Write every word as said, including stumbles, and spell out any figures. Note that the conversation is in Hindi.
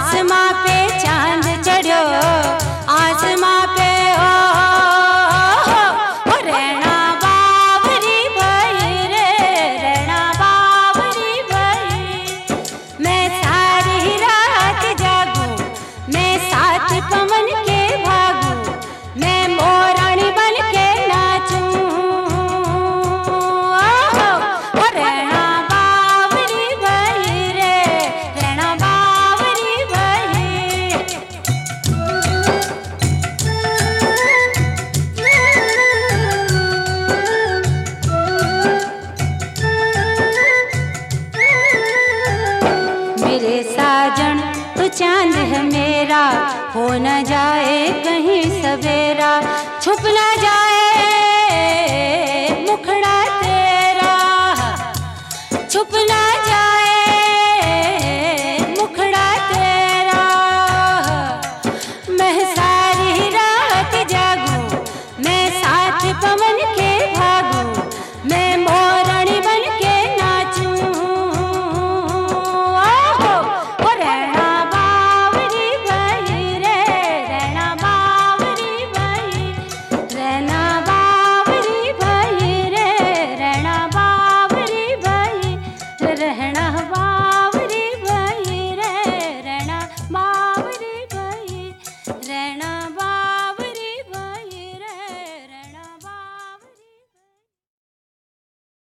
आसमां पे चांद चढ़ो, आसमां पे ओ, ओ, ओ रैना बावरी भई रे, रैना बावरी भई। मैं सारी रात जागूं, मैं सात पवन के भागूं, मैं मोरानी बन के नाचूं। ओ, ओ रैना बावरी भई रे, रैना बावरी भई। मेरे साजन तो चांद है मेरा, हो न जाए कहीं सवेरा, छुप न जाए